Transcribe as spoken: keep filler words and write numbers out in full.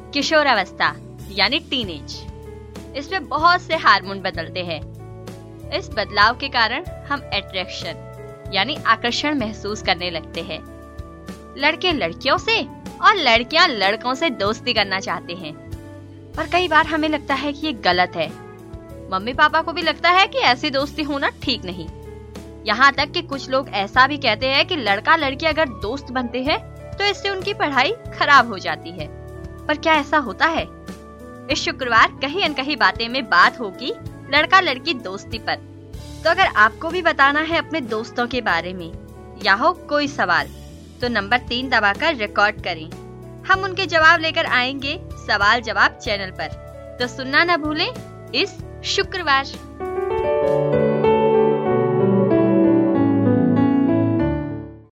किशोरावस्था यानी टीनेज। इसमें बहुत से हार्मोन बदलते हैं। इस बदलाव के कारण हम अट्रैक्शन यानी आकर्षण महसूस करने लगते हैं। लड़के लड़कियों से और लड़कियां लड़कों से दोस्ती करना चाहते हैं, पर कई बार हमें लगता है कि ये गलत है। मम्मी पापा को भी लगता है कि ऐसी दोस्ती होना ठीक नहीं। यहाँ तक कि कुछ लोग ऐसा भी कहते हैं कि लड़का लड़की अगर दोस्त बनते हैं तो इससे उनकी पढ़ाई खराब हो जाती है। पर क्या ऐसा होता है? इस शुक्रवार कहीं न कहीं बातें में बात होगी लड़का लड़की दोस्ती पर। तो अगर आपको भी बताना है अपने दोस्तों के बारे में या हो कोई सवाल, तो नंबर तीन दबाकर रिकॉर्ड करें। हम उनके जवाब लेकर आएंगे सवाल जवाब चैनल पर। तो सुनना न भूलें इस शुक्रवार।